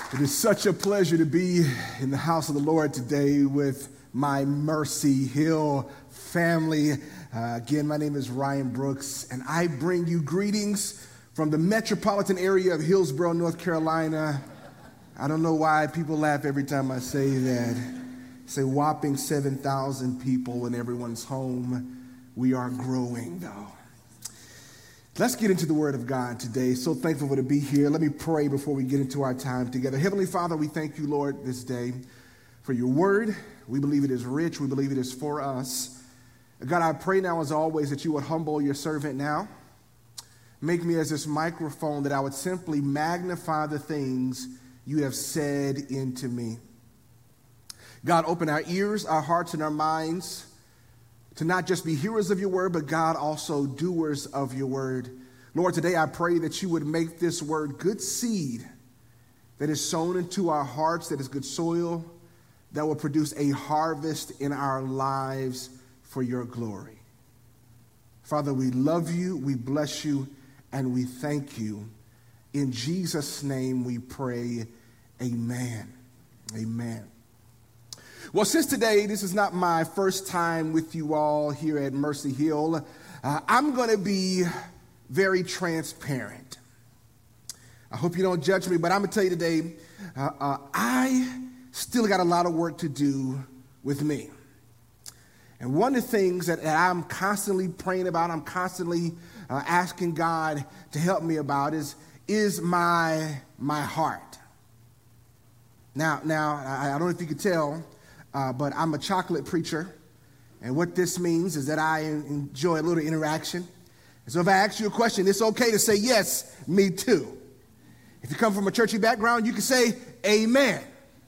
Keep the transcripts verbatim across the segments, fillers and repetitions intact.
It is such a pleasure to be in the house of the Lord today with my Mercy Hill family. Uh, again, my name is Ryan Brooks, and I bring you greetings from the metropolitan area of Hillsborough, North Carolina. I don't know why people laugh every time I say that. It's a whopping seven thousand people when everyone's home. We are growing, though. Let's get into the Word of God today. So thankful to be here. Let me pray before we get into our time together. Heavenly Father, we thank you, Lord, this day for your Word. We believe it is rich. We believe it is for us. God, I pray now, as always, that you would humble your servant now. Make me as this microphone, that I would simply magnify the things you have said into me. God, open our ears, our hearts, and our minds to not just be hearers of your word, but God, also doers of your word. Lord, today I pray that you would make this word good seed that is sown into our hearts, that is good soil, that will produce a harvest in our lives for your glory. Father, we love you, we bless you, and we thank you. In Jesus' name we pray, amen. Amen. Well, since today, this is not my first time with you all here at Mercy Hill, uh, I'm going to be very transparent. I hope you don't judge me, but I'm going to tell you today, uh, uh, I still got a lot of work to do with me. And one of the things that, that I'm constantly praying about, I'm constantly uh, asking God to help me about is, is my, my heart. Now, now I, I don't know if you could tell, Uh, but I'm a chocolate preacher, and what this means is that I enjoy a little interaction. And so if I ask you a question, it's okay to say, yes, me too. If you come from a churchy background, you can say, amen.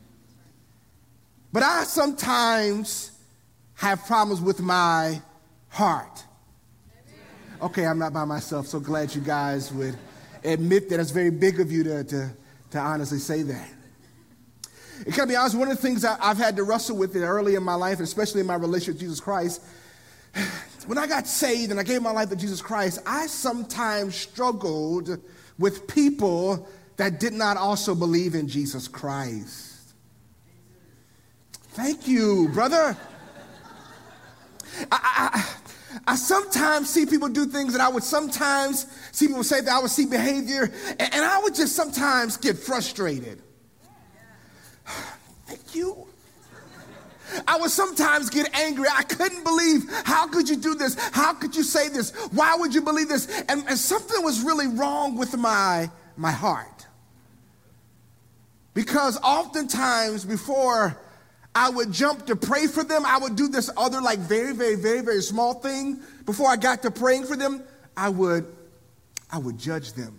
But I sometimes have problems with my heart. Okay, I'm not by myself, so glad you guys would admit that. It's very big of you to, to, to honestly say that. And can I be honest, one of the things I've had to wrestle with early in my life, especially in my relationship with Jesus Christ, when I got saved and I gave my life to Jesus Christ, I sometimes struggled with people that did not also believe in Jesus Christ. Thank you, brother. I, I, I sometimes see people do things that I would sometimes see people say that I would see behavior, and, and I would just sometimes get frustrated. Thank you. I would sometimes get angry. I couldn't believe, how could you do this? How could you say this? Why would you believe this? And, and something was really wrong with my, my heart. Because oftentimes before I would jump to pray for them, I would do this other like very, very, very, very small thing. Before I got to praying for them, I would, I would judge them.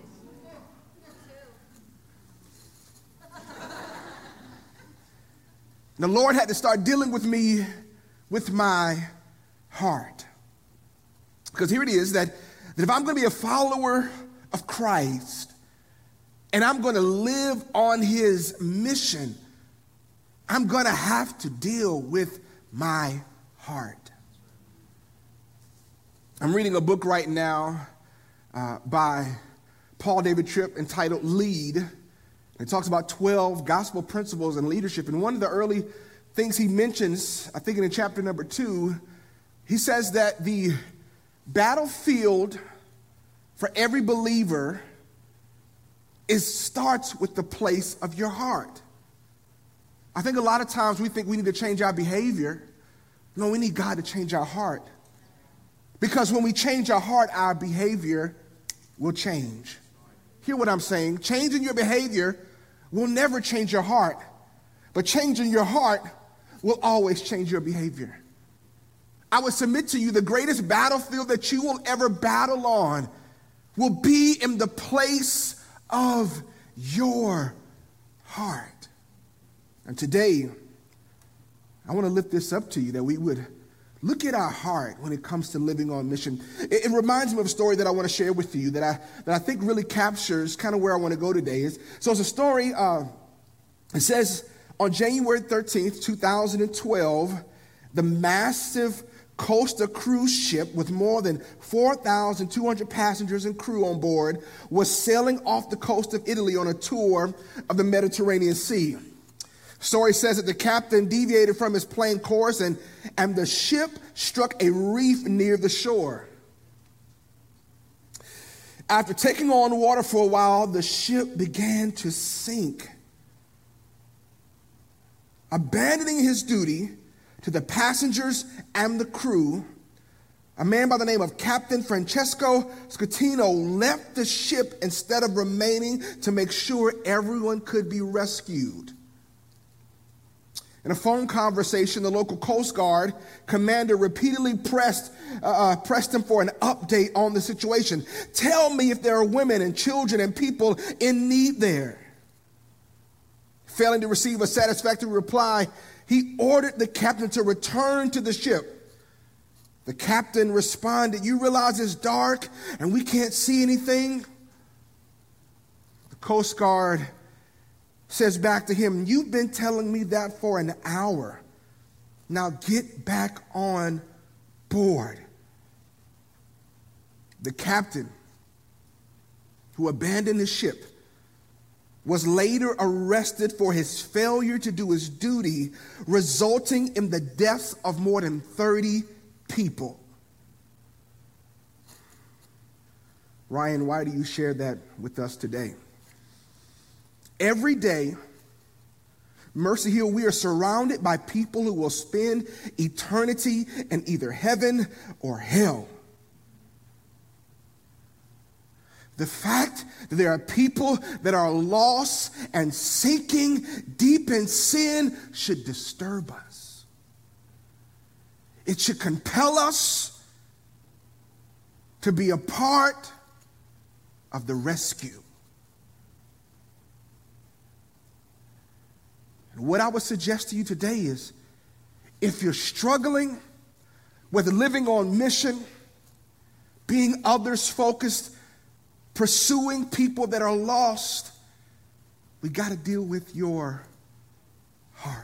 The Lord had to start dealing with me with my heart. Because here it is, that, that if I'm going to be a follower of Christ and I'm going to live on his mission, I'm going to have to deal with my heart. I'm reading a book right now uh, by Paul David Tripp entitled Lead. It talks about twelve gospel principles and leadership. And one of the early things he mentions, I think in chapter number two, he says that the battlefield for every believer is starts with the place of your heart. I think a lot of times we think we need to change our behavior. No, we need God to change our heart. Because when we change our heart, our behavior will change. Hear what I'm saying? Changing your behavior will never change your heart, but changing your heart will always change your behavior. I would submit to you the greatest battlefield that you will ever battle on will be in the place of your heart. And today, I want to lift this up to you, that we would look at our heart when it comes to living on mission. It, it reminds me of a story that I want to share with you that I that I think really captures kind of where I want to go today. Is so it's a story. Uh, it says on January thirteenth, two thousand twelve, the massive Costa cruise ship with more than four thousand two hundred passengers and crew on board was sailing off the coast of Italy on a tour of the Mediterranean Sea. Story says that the captain deviated from his plane course and, and the ship struck a reef near the shore. After taking on water for a while, the ship began to sink. Abandoning his duty to the passengers and the crew, a man by the name of Captain Francesco Scatino left the ship instead of remaining to make sure everyone could be rescued. In a phone conversation, the local Coast Guard commander repeatedly pressed, uh, pressed him for an update on the situation. Tell me if there are women and children and people in need there. Failing to receive a satisfactory reply, he ordered the captain to return to the ship. The captain responded, "You realize it's dark and we can't see anything?" The Coast Guard says back to him, "You've been telling me that for an hour. Now get back on board." The captain, who abandoned his ship, was later arrested for his failure to do his duty, resulting in the deaths of more than thirty people. Ryan, why do you share that with us today? Every day, Mercy Hill, we are surrounded by people who will spend eternity in either heaven or hell. The fact that there are people that are lost and sinking deep in sin should disturb us. It should compel us to be a part of the rescue. And what I would suggest to you today is, if you're struggling with living on mission, being others focused, pursuing people that are lost, we got to deal with your heart.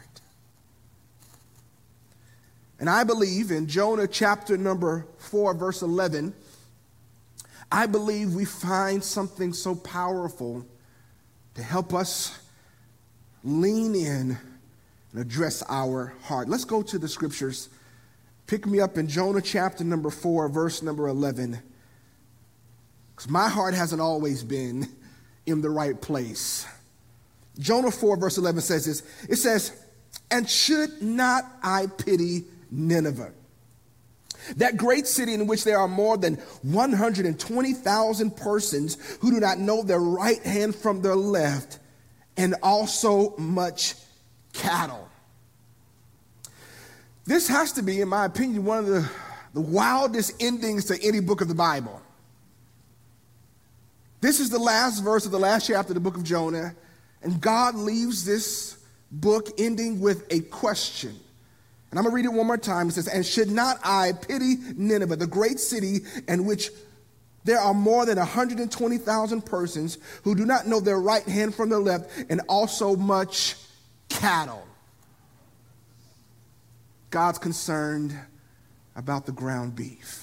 And I believe in Jonah chapter number four, verse eleven, I believe we find something so powerful to help us lean in and address our heart. Let's go to the scriptures. Pick me up in Jonah chapter number four, verse number eleven. Because my heart hasn't always been in the right place. Jonah four, verse eleven says this. It says, "And should not I pity Nineveh, that great city in which there are more than one hundred twenty thousand persons who do not know their right hand from their left, and also much cattle." This has to be, in my opinion, one of the, the wildest endings to any book of the Bible. This is the last verse of the last chapter of the book of Jonah, and God leaves this book ending with a question. And I'm going to read it one more time. It says, "And should not I pity Nineveh, the great city in which there are more than one hundred twenty thousand persons who do not know their right hand from their left, and also much cattle?" God's concerned about the ground beef.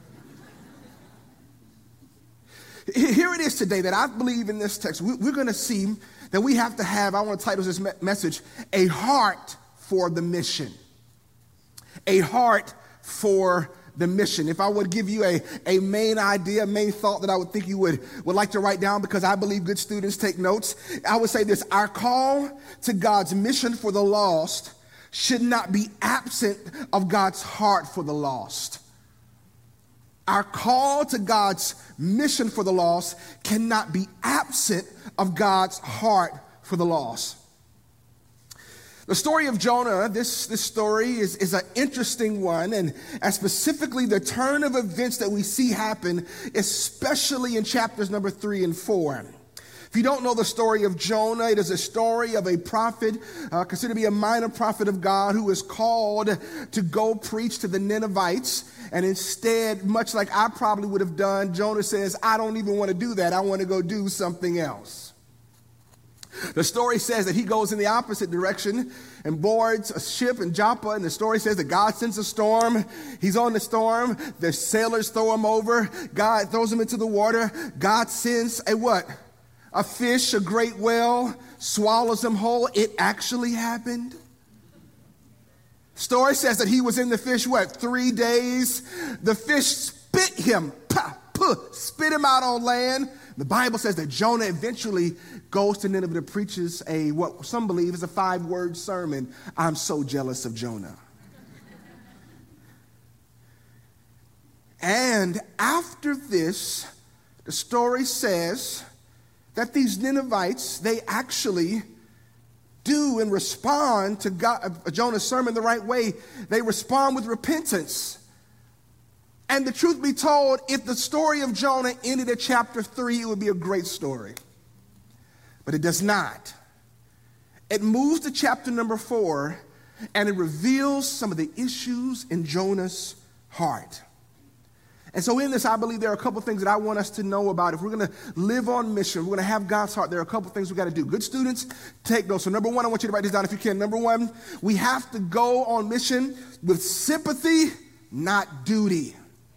Here it is today that I believe in this text. We're going to see that we have to have, I want to title this message, a heart for the mission. A heart for the mission. If I would give you a, a main idea, main thought that I would think you would, would like to write down, because I believe good students take notes, I would say this: our call to God's mission for the lost should not be absent of God's heart for the lost. Our call to God's mission for the lost cannot be absent of God's heart for the lost. The story of Jonah, this, this story is, is an interesting one, and, and specifically the turn of events that we see happen, especially in chapters number three and four. If you don't know the story of Jonah, it is a story of a prophet, uh, considered to be a minor prophet of God, who is called to go preach to the Ninevites. And instead, much like I probably would have done, Jonah says, "I don't even want to do that. I want to go do something else." The story says that he goes in the opposite direction and boards a ship in Joppa, and the story says that God sends a storm. He's on the storm. The sailors throw him over. God throws him into the water. God sends a what? A fish, a great whale, swallows him whole. It actually happened. Story says that he was in the fish, what, three days? The fish spit him, pah, puh, spit him out on land. The Bible says that Jonah eventually goes to Nineveh to preaches a, what some believe is a five-word sermon. I'm so jealous of Jonah. And after this, the story says that these Ninevites, they actually do and respond to God, Jonah's sermon the right way. They respond with repentance. And the truth be told, if the story of Jonah ended at chapter three, it would be a great story. But it does not. It moves to chapter number four, and it reveals some of the issues in Jonah's heart. And so in this, I believe there are a couple things that I want us to know about. If we're going to live on mission, we're going to have God's heart, there are a couple things we got to do. Good students, take those. So number one, I want you to write this down if you can. Number one, we have to go on mission with sympathy, not duty.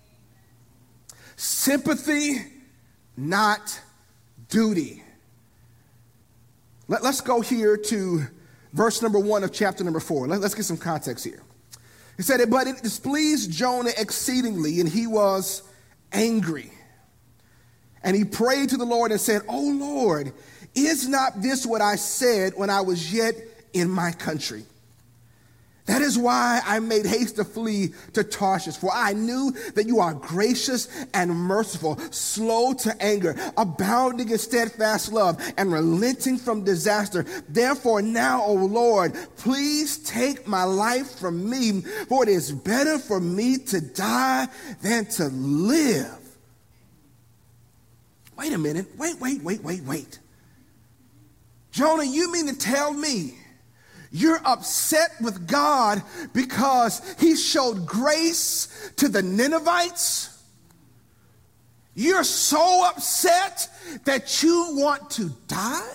Sympathy, not duty. Let, let's go here to verse number one of chapter number four. Let, let's get some context here. It said, but it displeased Jonah exceedingly, and he was angry. And he prayed to the Lord and said, "O Lord, is not this what I said when I was yet in my country? That is why I made haste to flee to Tarshish, for I knew that you are gracious and merciful, slow to anger, abounding in steadfast love, and relenting from disaster. Therefore now, O Lord, please take my life from me, for it is better for me to die than to live." Wait a minute. Wait, wait, wait, wait, wait. Jonah, you mean to tell me you're upset with God because he showed grace to the Ninevites? You're so upset that you want to die?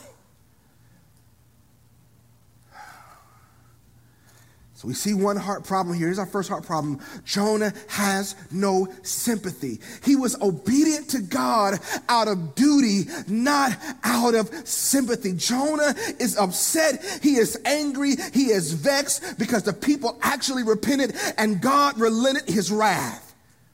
So we see one heart problem here. Here's our first heart problem. Jonah has no sympathy. He was obedient to God out of duty, not out of sympathy. Jonah is upset. He is angry. He is vexed because the people actually repented and God relented his wrath.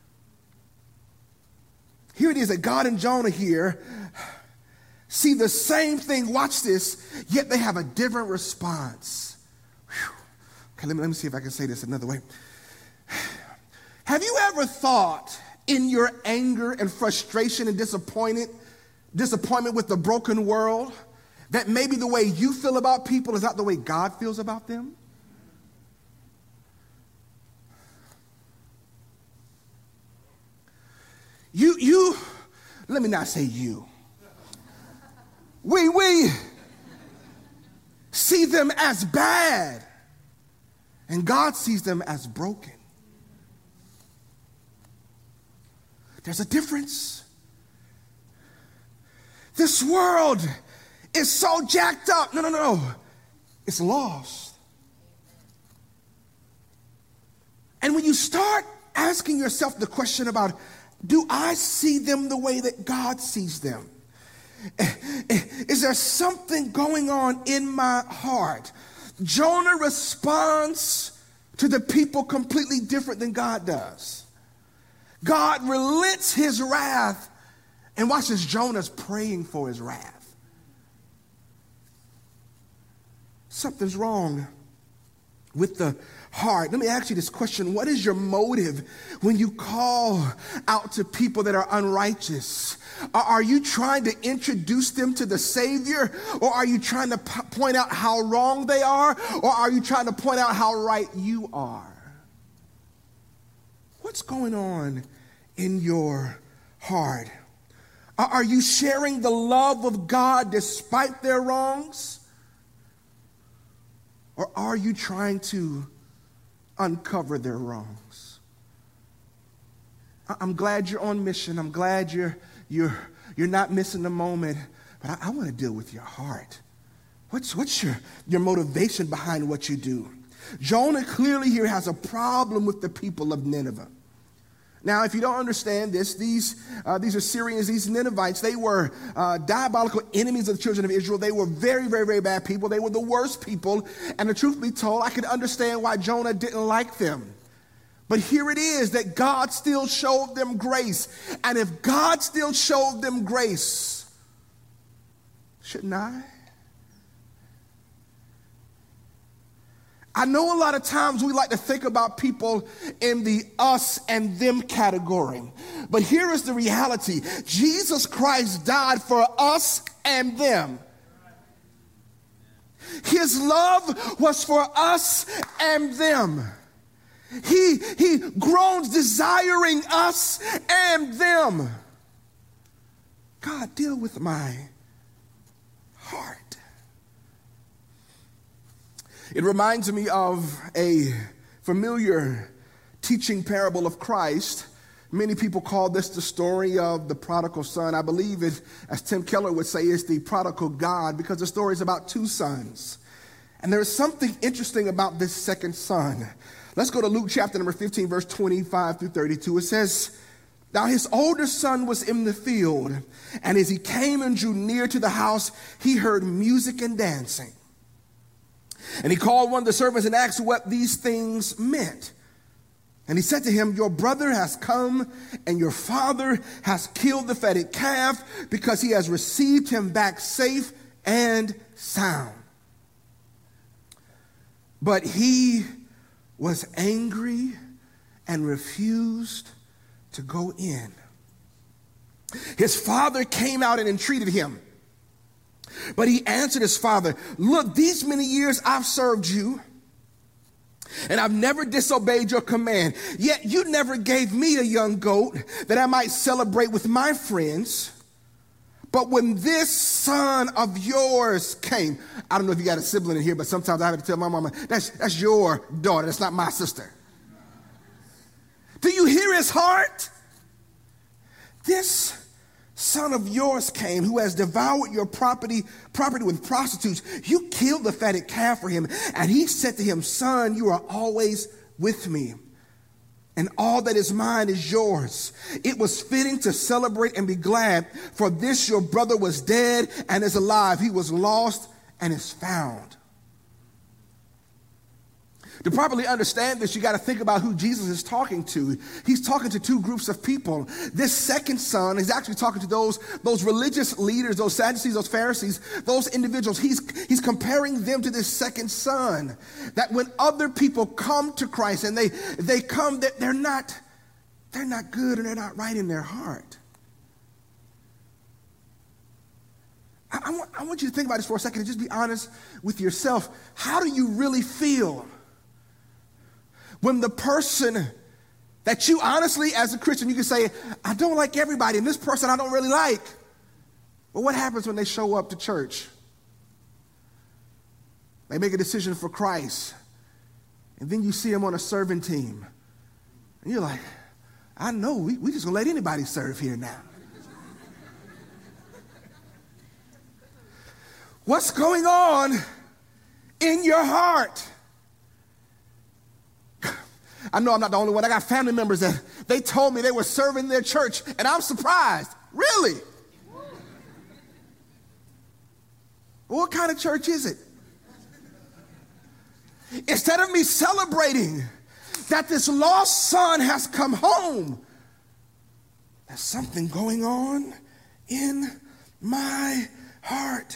Here it is that God and Jonah here see the same thing. Watch this. Yet they have a different response. Whew. Okay, let me, let me see if I can say this another way. Have you ever thought in your anger and frustration and disappointed, disappointment with the broken world that maybe the way you feel about people is not the way God feels about them? You, you, let me not say you. We, we see them as bad. And God sees them as broken. There's a difference. This world is so jacked up. No, no, no. It's lost. And when you start asking yourself the question about, do I see them the way that God sees them? Is there something going on in my heart? Jonah responds to the people completely different than God does. God relents his wrath, and watch this, Jonah's praying for his wrath. Something's wrong with the heart. Let me ask you this question. What is your motive when you call out to people that are unrighteous? Are you trying to introduce them to the Savior? Or are you trying to p- point out how wrong they are? Or are you trying to point out how right you are? What's going on in your heart? Are you sharing the love of God despite their wrongs? Or are you trying to uncover their wrongs? I'm glad you're on mission. I'm glad you're you're you're not missing the moment, but I, I want to deal with your heart. What's, what's your, your motivation behind what you do? Jonah clearly here has a problem with the people of Nineveh. Now, if you don't understand this, these, uh, these Assyrians, these Ninevites, they were uh, diabolical enemies of the children of Israel. They were very, very, very bad people. They were the worst people. And the truth be told, I could understand why Jonah didn't like them. But here it is that God still showed them grace. And if God still showed them grace, shouldn't I? I know a lot of times we like to think about people in the us and them category. But here is the reality. Jesus Christ died for us and them. His love was for us and them. He, he groans desiring us and them. God, deal with my heart. It reminds me of a familiar teaching parable of Christ. Many people call this the story of the prodigal son. I believe it, as Tim Keller would say, is the prodigal God, because the story is about two sons. And there is something interesting about this second son. Let's go to Luke chapter number fifteen, verse twenty-five through thirty-two. It says, "Now his older son was in the field, and as he came and drew near to the house, he heard music and dancing. And he called one of the servants and asked what these things meant. And he said to him, your brother has come, and your father has killed the fatted calf, because he has received him back safe and sound. But he was angry and refused to go in. His father came out and entreated him. But he answered his father, look, these many years I've served you, and I've never disobeyed your command. Yet you never gave me a young goat that I might celebrate with my friends. But when this son of yours came," I don't know if you got a sibling in here, but sometimes I have to tell my mama, that's, that's your daughter, that's not my sister. Do you hear his heart? This son of yours came, who has devoured your property, property with prostitutes. You killed the fatted calf for him. And he said to him, son, you are always with me, and all that is mine is yours. It was fitting to celebrate and be glad, for this your brother was dead and is alive. He was lost and is found. To properly understand this, you got to think about who Jesus is talking to. He's talking to two groups of people. This second son is actually talking to those, those religious leaders, those Sadducees, those Pharisees, those individuals. He's, he's comparing them to this second son. That when other people come to Christ and they, they come, that they're not, they're not good and they're not right in their heart. I, I, want, I want you to think about this for a second and just be honest with yourself. How do you really feel when the person that you honestly, as a Christian, you can say, I don't like everybody, and this person I don't really like. But what happens when they show up to church? They make a decision for Christ, and then you see them on a serving team. And you're like, I know, we, we just gonna let anybody serve here now. What's going on in your heart? I know I'm not the only one. I got family members that they told me they were serving their church, and I'm surprised. Really? Well, what kind of church is it? Instead of me celebrating that this lost son has come home, there's something going on in my heart.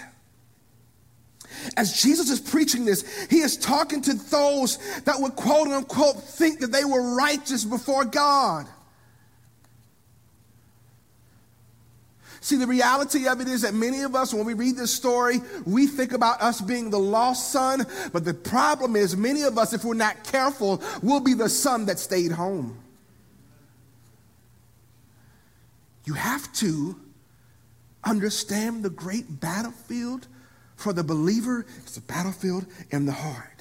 As Jesus is preaching this, he is talking to those that would quote unquote think that they were righteous before God. See, the reality of it is that many of us, when we read this story, we think about us being the lost son. But the problem is, many of us, if we're not careful, will be the son that stayed home. You have to understand the great battlefield for the believer. It's a battlefield in the heart.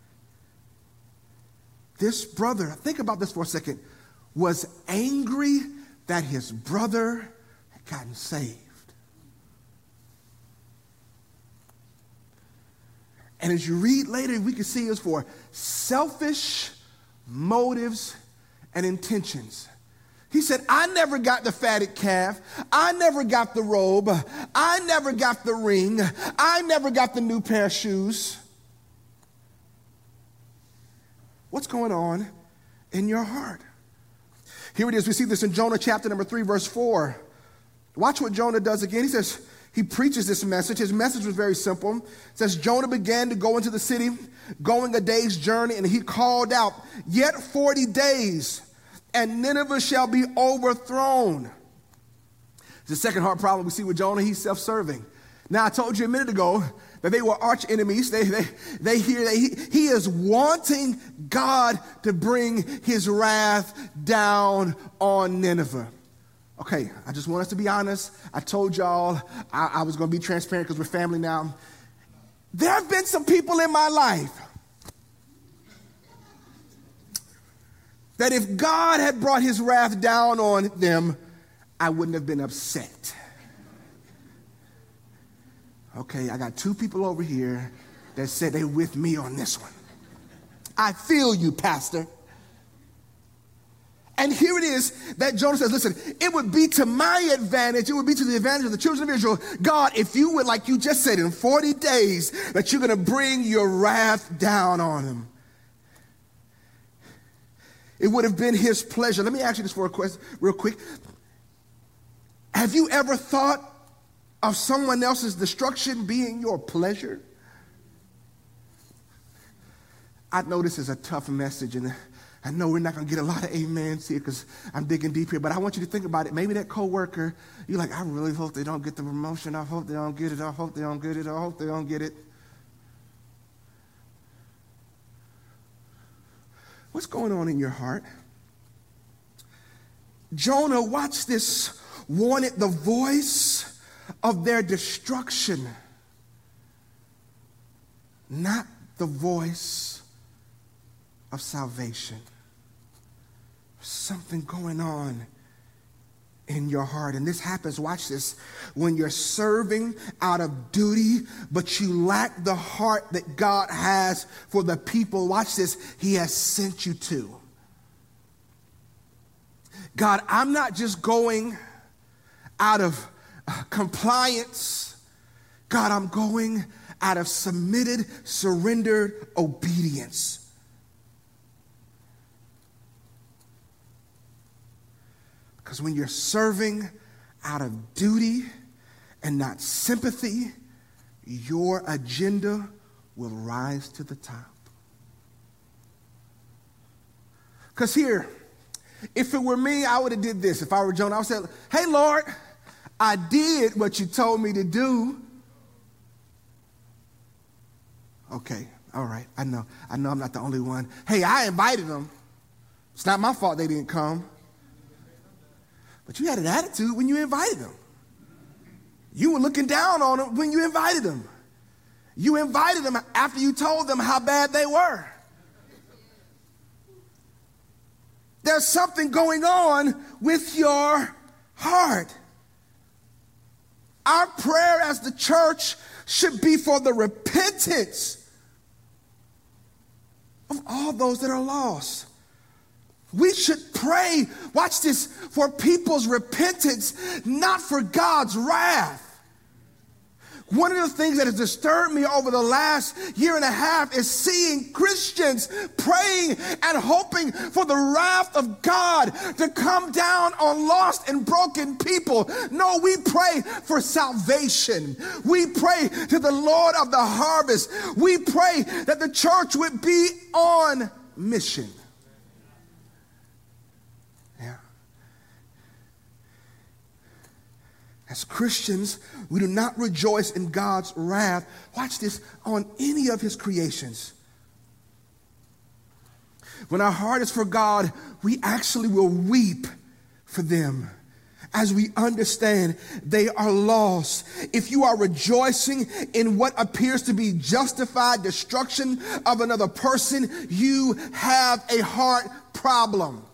This brother, think about this for a second, was angry that his brother had gotten saved. And as you read later, we can see it's for selfish motives and intentions. He said, I never got the fatted calf. I never got the robe. I never got the ring. I never got the new pair of shoes. What's going on in your heart? Here it is. We see this in Jonah chapter number three, verse four. Watch what Jonah does again. He says, he preaches this message. His message was very simple. It says, Jonah began to go into the city, going a day's journey, and he called out, yet forty days, and Nineveh shall be overthrown. The second hard problem we see with Jonah, he's self-serving. Now, I told you a minute ago that they were arch enemies. They, they, they hear that he, he is wanting God to bring his wrath down on Nineveh. Okay, I just want us to be honest. I told y'all I, I was going to be transparent because we're family now. There have been some people in my life that if God had brought his wrath down on them, I wouldn't have been upset. Okay, I got two people over here that said they with me on this one. I feel you, Pastor. And here it is that Jonah says, listen, it would be to my advantage, it would be to the advantage of the children of Israel, God, if you would, like you just said, in forty days, that you're going to bring your wrath down on them. It would have been his pleasure. Let me ask you this for a question real quick. Have you ever thought of someone else's destruction being your pleasure? I know this is a tough message, and I know we're not going to get a lot of amens here because I'm digging deep here, but I want you to think about it. Maybe that coworker, you're like, I really hope they don't get the promotion. I hope they don't get it. I hope they don't get it. I hope they don't get it. What's going on in your heart? Jonah, watch this, wanted the voice of their destruction, not the voice of salvation. There's something going on in your heart. And this happens, watch this, when you're serving out of duty, but you lack the heart that God has for the people, watch this, he has sent you to. God, I'm not just going out of uh, compliance. God, I'm going out of submitted, surrendered obedience. Because when you're serving out of duty and not sympathy, your agenda will rise to the top. Because here, if it were me, I would have did this. If I were Jonah, I would say, hey, Lord, I did what you told me to do. Okay, all right, I know. I know I'm not the only one. Hey, I invited them. It's not my fault they didn't come. But you had an attitude when you invited them. You were looking down on them when you invited them. You invited them after you told them how bad they were. There's something going on with your heart. Our prayer as the church should be for the repentance of all those that are lost. We should pray, watch this, for people's repentance, not for God's wrath. One of the things that has disturbed me over the last year and a half is seeing Christians praying and hoping for the wrath of God to come down on lost and broken people. No, we pray for salvation. We pray to the Lord of the harvest. We pray that the church would be on mission. As Christians, we do not rejoice in God's wrath, watch this, on any of his creations. When our heart is for God, we actually will weep for them as we understand they are lost. If you are rejoicing in what appears to be justified destruction of another person, you have a heart problem.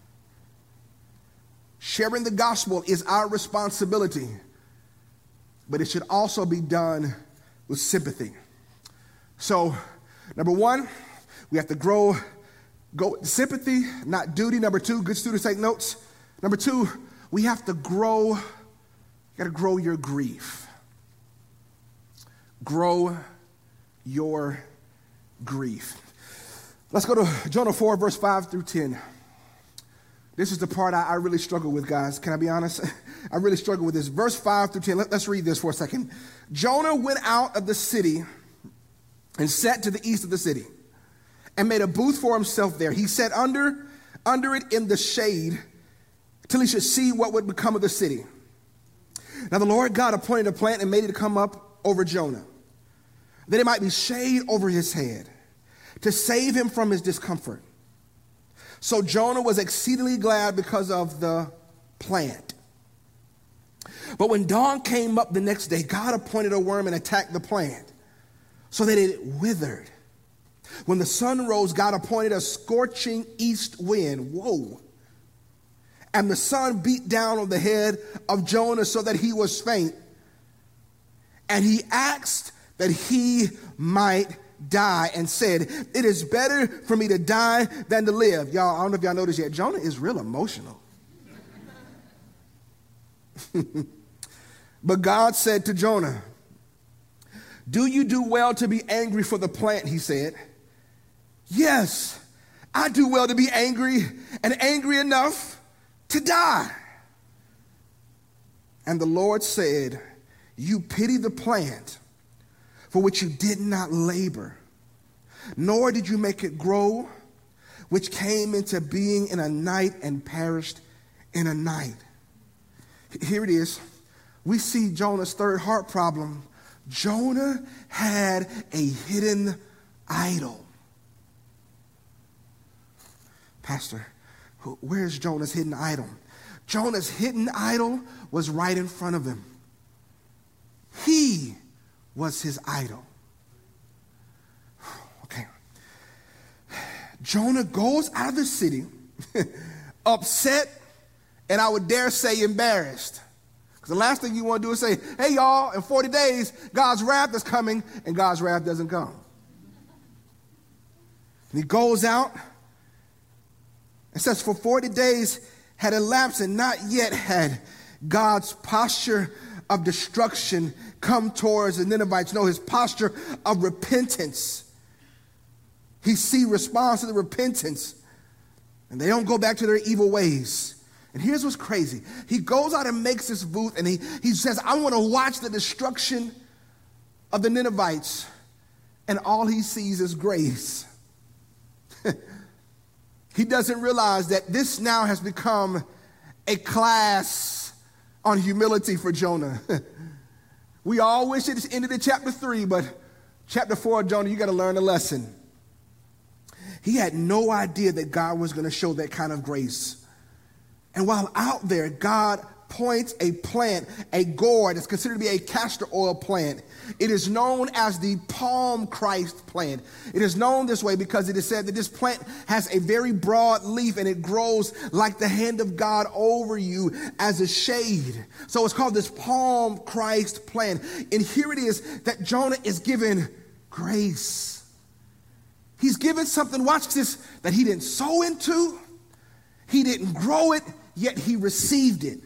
Sharing the gospel is our responsibility. but it should also be done with sympathy. So, number one, we have to grow go sympathy, not duty. Number two, good students take notes. Number two, we have to grow, you got to grow your grief. Grow your grief. Let's go to Jonah four, verse five through ten. This is the part I, I really struggle with, guys. Can I be honest? I really struggle with this. Verse five through ten. Let, let's read this for a second. Jonah went out of the city and sat to the east of the city and made a booth for himself there. He sat under, under it in the shade till he should see what would become of the city. Now the Lord God appointed a plant and made it to come up over Jonah, that it might be shade over his head, to save him from his discomfort. So Jonah was exceedingly glad because of the plant. But when dawn came up the next day, God appointed a worm and attacked the plant, so that it withered. When the sun rose, God appointed a scorching east wind. Whoa. And the sun beat down on the head of Jonah so that he was faint. And he asked that he might die and said, it is better for me to die than to live. Y'all, I don't know if y'all noticed yet, Jonah is real emotional. But God said to Jonah, do you do well to be angry for the plant? He said, yes, I do well to be angry and angry enough to die. And the Lord said, you pity the plant for which you did not labor, nor did you make it grow, which came into being in a night and perished in a night. Here it is. We see Jonah's third heart problem. Jonah had a hidden idol. Pastor, where's Jonah's hidden idol? Jonah's hidden idol was right in front of him. He was his idol. Okay. Jonah goes out of the city upset, and I would dare say embarrassed. Because the last thing you want to do is say, hey, y'all, in forty days, God's wrath is coming, and God's wrath doesn't come. And he goes out and says, for forty days had elapsed, and not yet had God's posture of destruction come towards the Ninevites. No, his posture of repentance. He see response to the repentance, and they don't go back to their evil ways. And here's what's crazy. He goes out and makes this booth, and he, he says, I want to watch the destruction of the Ninevites. And all he sees is grace. He doesn't realize that this now has become a class on humility for Jonah. We all wish it ended in chapter three, but chapter four of Jonah, you got to learn a lesson. He had no idea that God was going to show that kind of grace. And while out there, God points a plant, a gourd, that's considered to be a castor oil plant. It is known as the palm Christ plant. It is known this way because it is said that this plant has a very broad leaf and it grows like the hand of God over you as a shade. So it's called this palm Christ plant. And here it is that Jonah is given grace. He's given something, watch this, that he didn't sow into. He didn't grow it, yet he received it.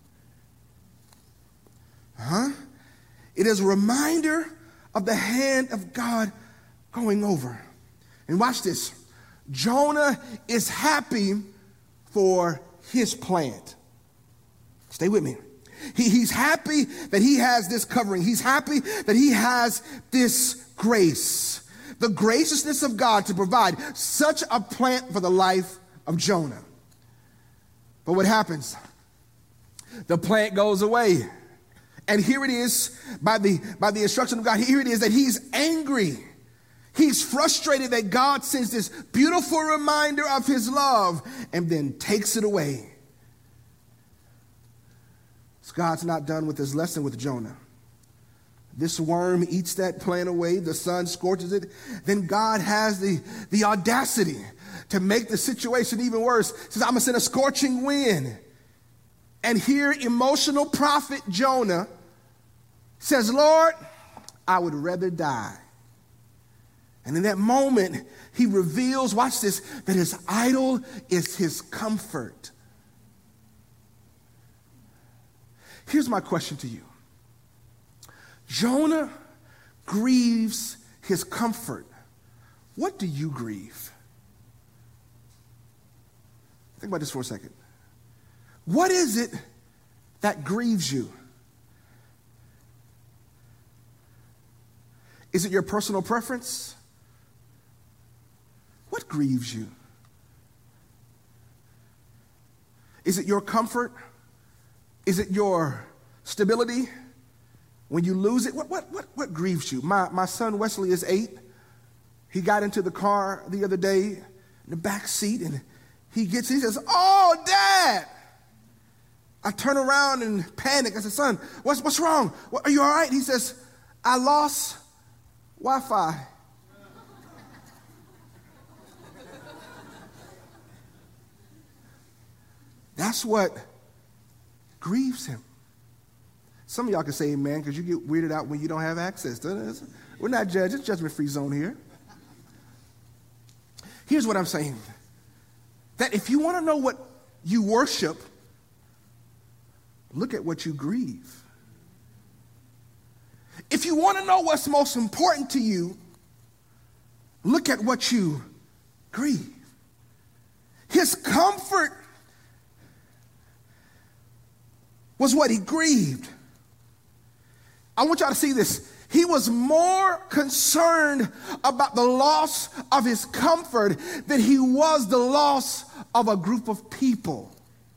Huh? It is a reminder of the hand of God going over. And watch this. Jonah is happy for his plant. Stay with me. He, he's happy that he has this covering. He's happy that he has this grace. The graciousness of God to provide such a plant for the life of Jonah. But what happens? The plant goes away. And here it is, by the, by the instruction of God, here it is that he's angry. He's frustrated that God sends this beautiful reminder of his love and then takes it away. So God's not done with his lesson with Jonah. This worm eats that plant away. The sun scorches it. Then God has the, the audacity to make the situation even worse. He says, I'm going to send a scorching wind. And here emotional prophet Jonah says, Lord, I would rather die. And in that moment, he reveals, watch this, that his idol is his comfort. Here's my question to you. Jonah grieves his comfort. What do you grieve? Think about this for a second. What is it that grieves you? Is it your personal preference? What grieves you? Is it your comfort? Is it your stability? When you lose it, what, what, what, what grieves you? My, my son Wesley is eight. He got into the car the other day in the back seat, and he gets, he says, "Oh, Dad." I turn around and panic. I said, "Son, what's, what's wrong? What, are you all right?" He says, "I lost Wi-Fi." That's what grieves him. Some of y'all can say amen because you get weirded out when you don't have access to this. We're not judging, judgment-free zone here. Here's what I'm saying. That if you want to know what you worship, look at what you grieve. If you want to know what's most important to you, look at what you grieve. His comfort was what he grieved. I want y'all to see this. He was more concerned about the loss of his comfort than he was the loss of a group of people.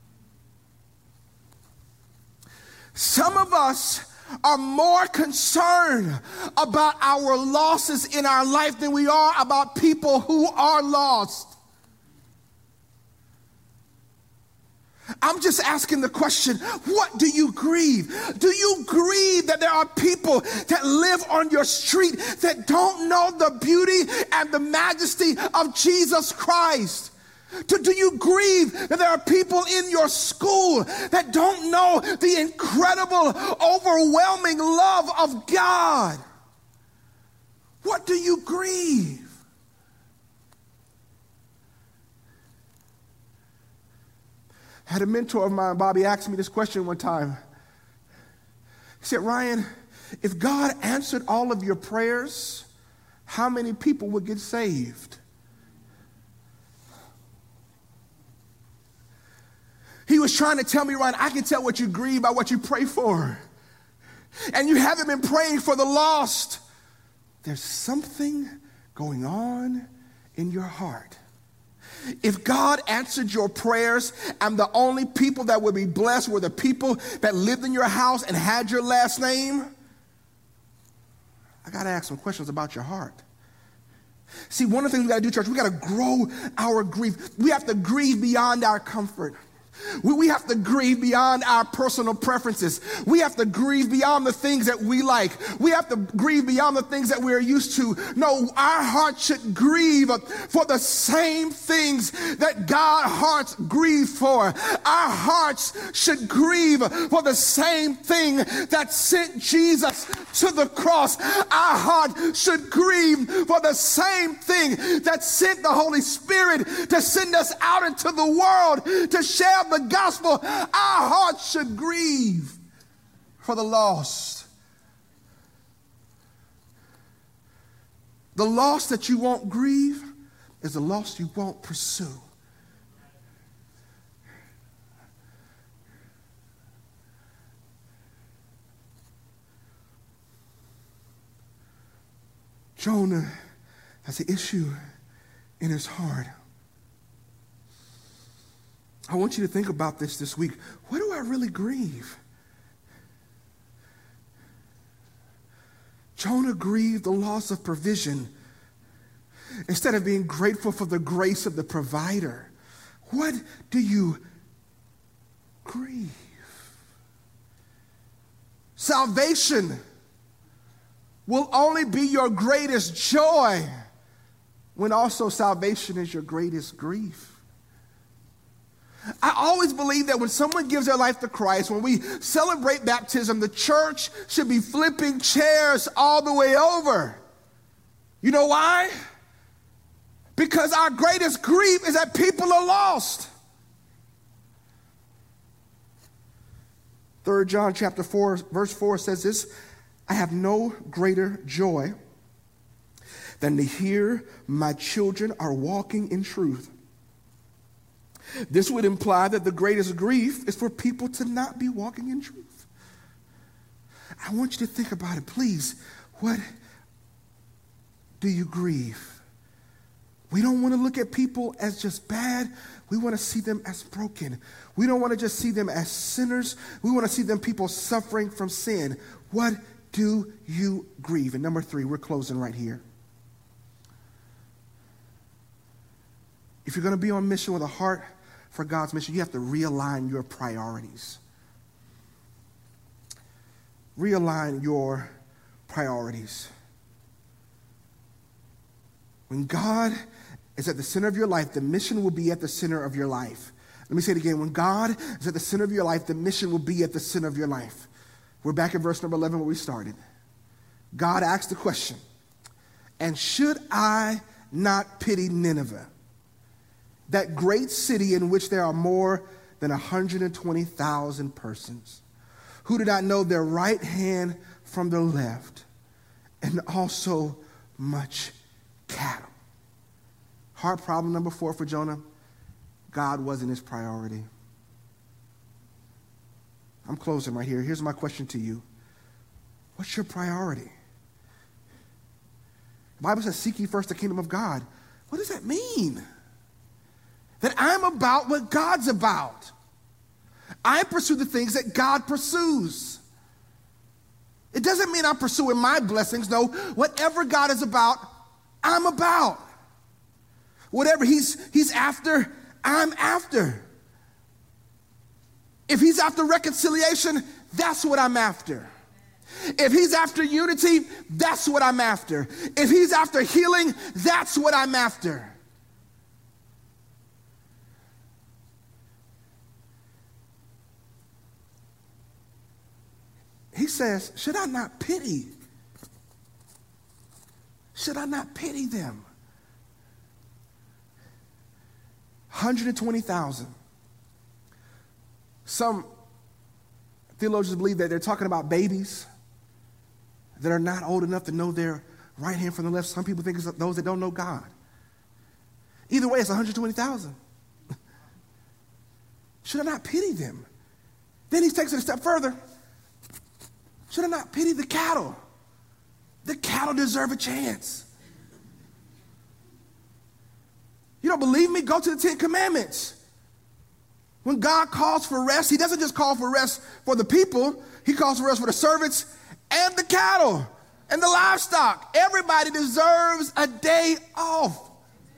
Some of us are more concerned about our losses in our life than we are about people who are lost. I'm just asking the question, what do you grieve? Do you grieve that there are people that live on your street that don't know the beauty and the majesty of Jesus Christ? Do, do you grieve that there are people in your school that don't know the incredible, overwhelming love of God? What do you grieve? I had a mentor of mine, Bobby, asked me this question one time. He said, "Ryan, if God answered all of your prayers, how many people would get saved?" He was trying to tell me, "Ryan, I can tell what you grieve by what you pray for. And you haven't been praying for the lost. There's something going on in your heart. If God answered your prayers and the only people that would be blessed were the people that lived in your house and had your last name, I got to ask some questions about your heart." See, one of the things we got to do, church, we got to grow our grief. We have to grieve beyond our comfort. We, we have to grieve beyond our personal preferences. We have to grieve beyond the things that we like. We have to grieve beyond the things that we're used to. No, our heart should grieve for the same things that God's hearts grieve for. Our hearts should grieve for the same thing that sent Jesus to the cross. Our heart should grieve for the same thing that sent the Holy Spirit to send us out into the world to share the gospel. Our hearts should grieve for the lost. The lost that you won't grieve is the lost you won't pursue. Jonah has an issue in his heart. I want you to think about this this week. What do I really grieve? Jonah grieved the loss of provision instead of being grateful for the grace of the provider. What do you grieve? Salvation will only be your greatest joy when also salvation is your greatest grief. I always believe that when someone gives their life to Christ, when we celebrate baptism, the church should be flipping chairs all the way over. You know why? Because our greatest grief is that people are lost. Third John chapter four, verse four says this, I have no greater joy than to hear my children are walking in truth. This would imply that the greatest grief is for people to not be walking in truth. I want you to think about it, please. What do you grieve? We don't want to look at people as just bad. We want to see them as broken. We don't want to just see them as sinners. We want to see them people suffering from sin. What do you grieve? And number three, we're closing right here. If you're going to be on mission with a heart for God's mission, you have to realign your priorities. Realign your priorities. When God is at the center of your life, the mission will be at the center of your life. Let me say it again. When God is at the center of your life, the mission will be at the center of your life. We're back at verse number eleven where we started. God asked the question, and should I not pity Nineveh, that great city in which there are more than one hundred twenty thousand persons, who do not know their right hand from their left, and also much cattle. Heart problem number four for Jonah, God wasn't his priority. I'm closing right here. Here's my question to you. What's your priority? The Bible says, seek ye first the kingdom of God. What does that mean? That I'm about what God's about. I pursue the things that God pursues. It doesn't mean I'm pursuing my blessings. No, whatever God is about, I'm about. Whatever he's, he's after, I'm after. If he's after reconciliation, that's what I'm after. If he's after unity, that's what I'm after. If he's after healing, that's what I'm after. He says, should I not pity? Should I not pity them? one hundred twenty thousand. Some theologians believe that they're talking about babies that are not old enough to know their right hand from the left. Some people think it's those that don't know God. Either way, it's one hundred twenty thousand. Should I not pity them? Then he takes it a step further. Should I not pity the cattle? The cattle deserve a chance. You don't believe me? Go to the Ten Commandments. When God calls for rest, he doesn't just call for rest for the people. He calls for rest for the servants and the cattle and the livestock. Everybody deserves a day off.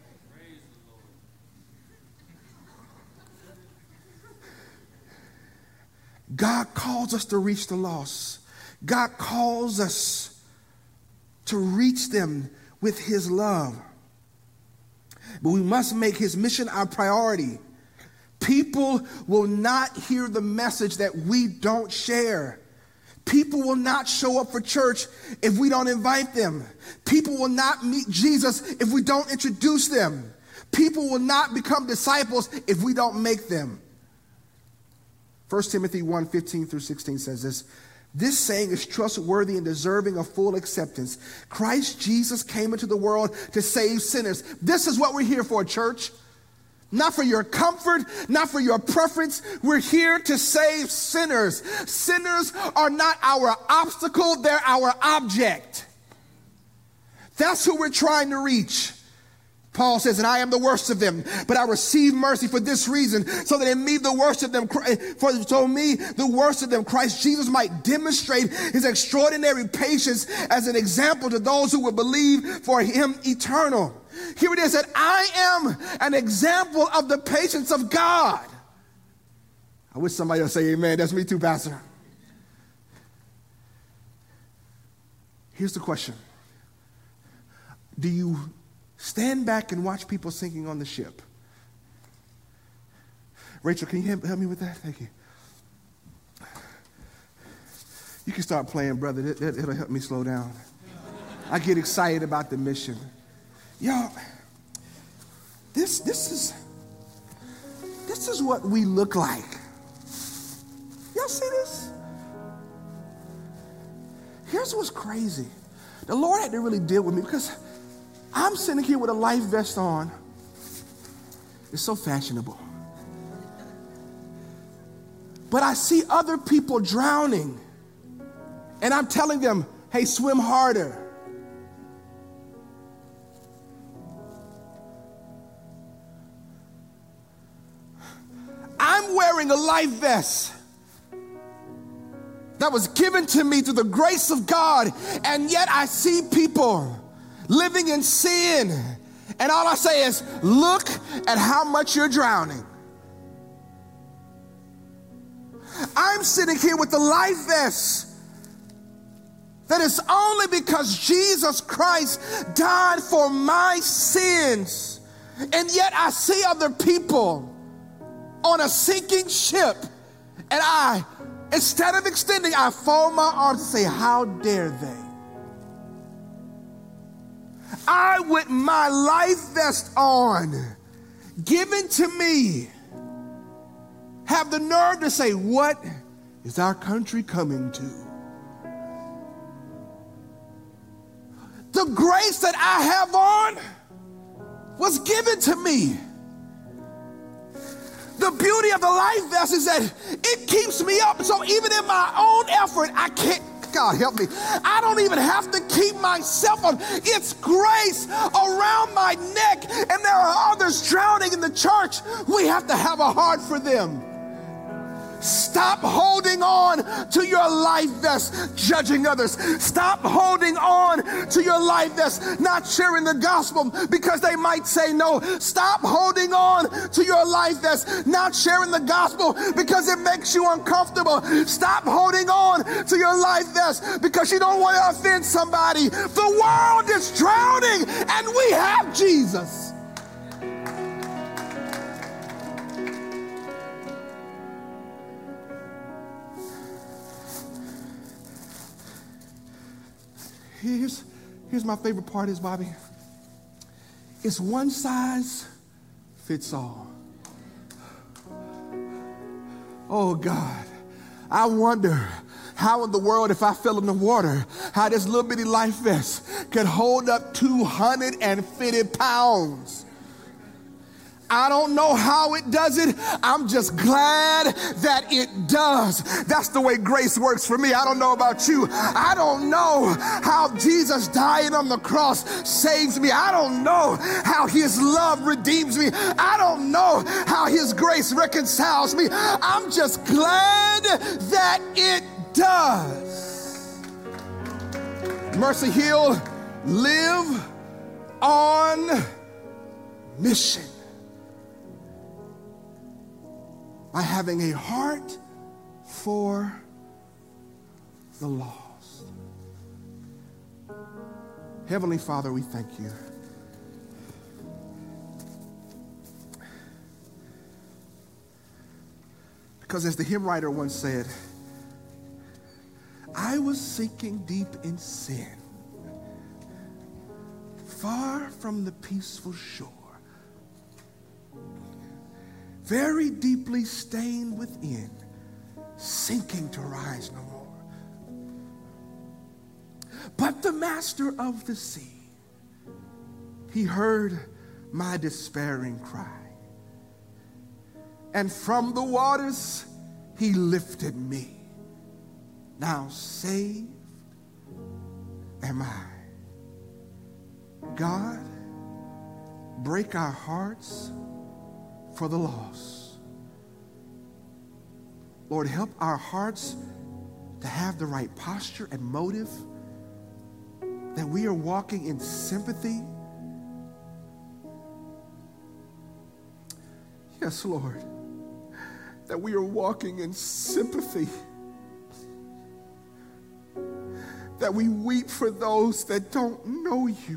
God calls us to reach the lost. God calls us to reach them with his love. But we must make his mission our priority. People will not hear the message that we don't share. People will not show up for church if we don't invite them. People will not meet Jesus if we don't introduce them. People will not become disciples if we don't make them. First Timothy one, fifteen through sixteen says this. This saying is trustworthy and deserving of full acceptance. Christ Jesus came into the world to save sinners. This is what we're here for, church. Not for your comfort, not for your preference. We're here to save sinners. Sinners are not our obstacle, they're our object. That's who we're trying to reach. Paul says, and I am the worst of them, but I receive mercy for this reason, so that in me, the worst of them, for so me, the worst of them, Christ Jesus might demonstrate his extraordinary patience as an example to those who will believe for him eternal. Here it is that I am an example of the patience of God. I wish somebody would say amen. That's me too, Pastor. Here's the question. Do you stand back and watch people sinking on the ship? Rachel, can you help, help me with that? Thank you. You can start playing, brother. It, it, it'll help me slow down. I get excited about the mission. Y'all, this, this is, this is what we look like. Y'all see this? Here's what's crazy. The Lord had to really deal with me because I'm sitting here with a life vest on. It's so fashionable. But I see other people drowning. And I'm telling them, hey, swim harder. I'm wearing a life vest that was given to me through the grace of God, and yet I see people living in sin, and all I say is, look at how much you're drowning. I'm sitting here with the life vest that is only because Jesus Christ died for my sins, and yet I see other people on a sinking ship, and I, instead of extending, I fold my arms and say, how dare they? I, with my life vest on, given to me, have the nerve to say, what is our country coming to? The grace that I have on was given to me. The beauty of the life vest is that it keeps me up. So even in my own effort, I can't, God help me, I don't even have to keep myself on. It's grace around my neck, and there are others drowning in the church. We have to have a heart for them. Stop holding on to your life vest, judging others. Stop holding on to your life vest, not sharing the gospel because they might say no. Stop holding on to your life vest, not sharing the gospel because it makes you uncomfortable. Stop holding on to your life vest because you don't want to offend somebody. The world is drowning, and we have Jesus. Here's, here's my favorite part is, Bobby. It's one size fits all. Oh, God. I wonder how in the world, if I fell in the water, how this little bitty life vest could hold up two hundred fifty pounds. I don't know how it does it. I'm just glad that it does. That's the way grace works for me. I don't know about you. I don't know how Jesus dying on the cross saves me. I don't know how his love redeems me. I don't know how his grace reconciles me. I'm just glad that it does. Mercy Hill, live on mission. By having a heart for the lost. Heavenly Father, we thank you. Because as the hymn writer once said, I was sinking deep in sin, far from the peaceful shore, very deeply stained within, sinking to rise no more. But the master of the sea, he heard my despairing cry, and from the waters he lifted me. Now saved am I. God, break our hearts for the lost. Lord, help our hearts to have the right posture and motive, that we are walking in sympathy. Yes, Lord, that we are walking in sympathy, that we weep for those that don't know you.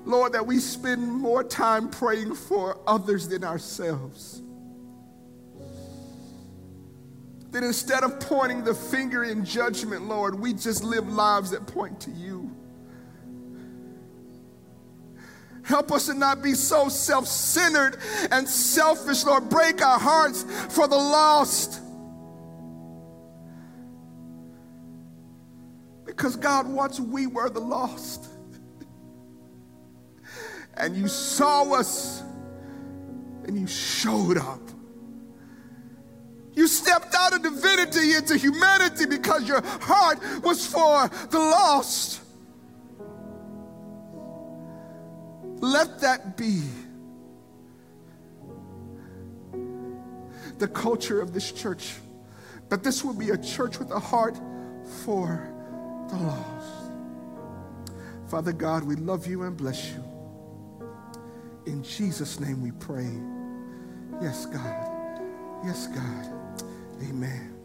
Lord, that we spend more time praying for others than ourselves. That instead of pointing the finger in judgment, Lord, we just live lives that point to you. Help us to not be so self-centered and selfish, Lord. Break our hearts for the lost. Because God, once we were the lost, and you saw us, and you showed up. You stepped out of divinity into humanity because your heart was for the lost. Let that be the culture of this church. That this will be a church with a heart for the lost. Father God, we love you and bless you. In Jesus' name we pray. Yes, God. Yes, God. Amen.